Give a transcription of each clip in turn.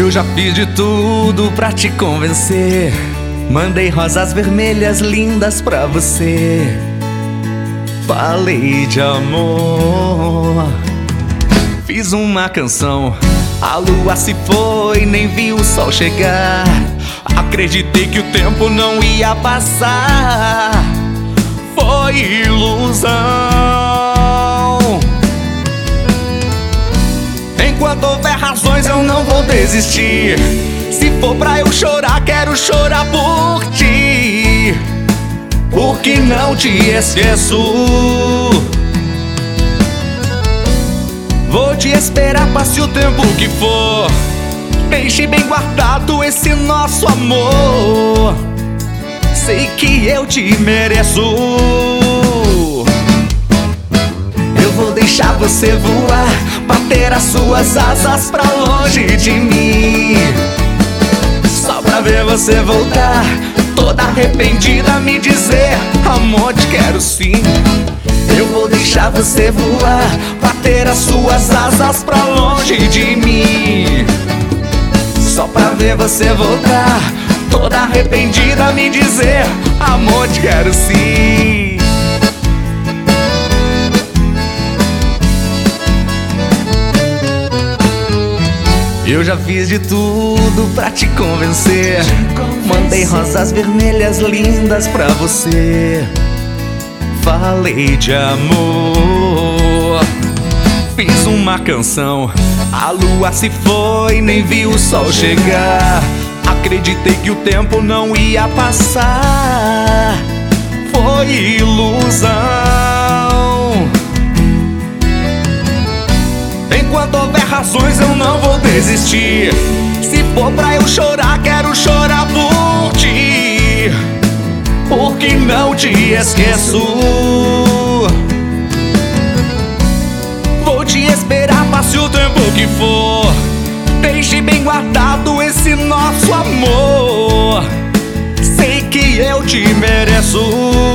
Eu já fiz de tudo pra te convencer. Mandei rosas vermelhas lindas pra você. Falei de amor. Fiz uma canção, a lua se foi, nem vi o sol chegar. Acreditei que o tempo não ia passar. Foi ilusão. Enquanto houver razões eu não vou desistir. Se for pra eu chorar, quero chorar por ti, porque não te esqueço. Vou te esperar, passe o tempo que for. Deixe bem guardado esse nosso amor. Sei que eu te mereço. Eu vou deixar você voar, bater as suas asas pra longe de mim, só pra ver você voltar, toda arrependida, me dizer: amor, te quero sim. Eu vou deixar você voar, bater as suas asas pra longe de mim, só pra ver você voltar, toda arrependida, me dizer: amor, te quero sim. Eu já fiz de tudo pra te convencer. Mandei rosas vermelhas lindas pra você. Falei de amor. Fiz uma canção, a lua se foi, nem vi o sol chegar. Acreditei que o tempo não ia passar. Foi ilusão. Enquanto houver razões eu não vou desistir. Se for pra eu chorar, quero chorar por ti, porque não te esqueço. Vou te esperar, passe o tempo que for. Deixe bem guardado esse nosso amor. Sei que eu te mereço.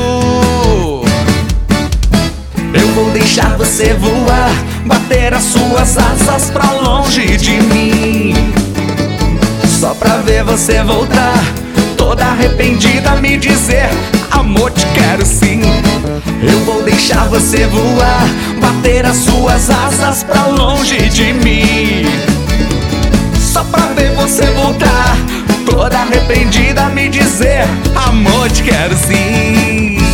Eu vou deixar você voar, bater as suas asas pra longe de mim, só pra ver você voltar, toda arrependida, me dizer: amor, te quero sim. Eu vou deixar você voar, bater as suas asas pra longe de mim, só pra ver você voltar, toda arrependida, me dizer: amor, te quero sim.